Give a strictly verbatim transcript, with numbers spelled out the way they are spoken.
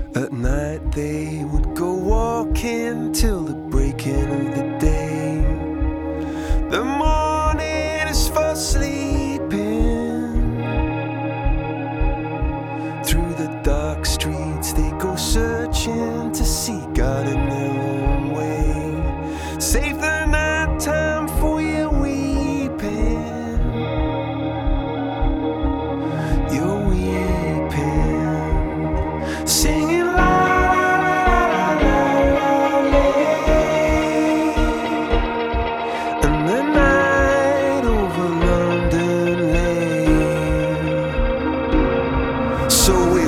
At night they would go walking till the breaking of the day. The morning is for sleeping. Through the dark streets they go searching to see God in their own way. Save the night time for your weeping. You're weeping, singing la la la la la. And the night over London lay. So we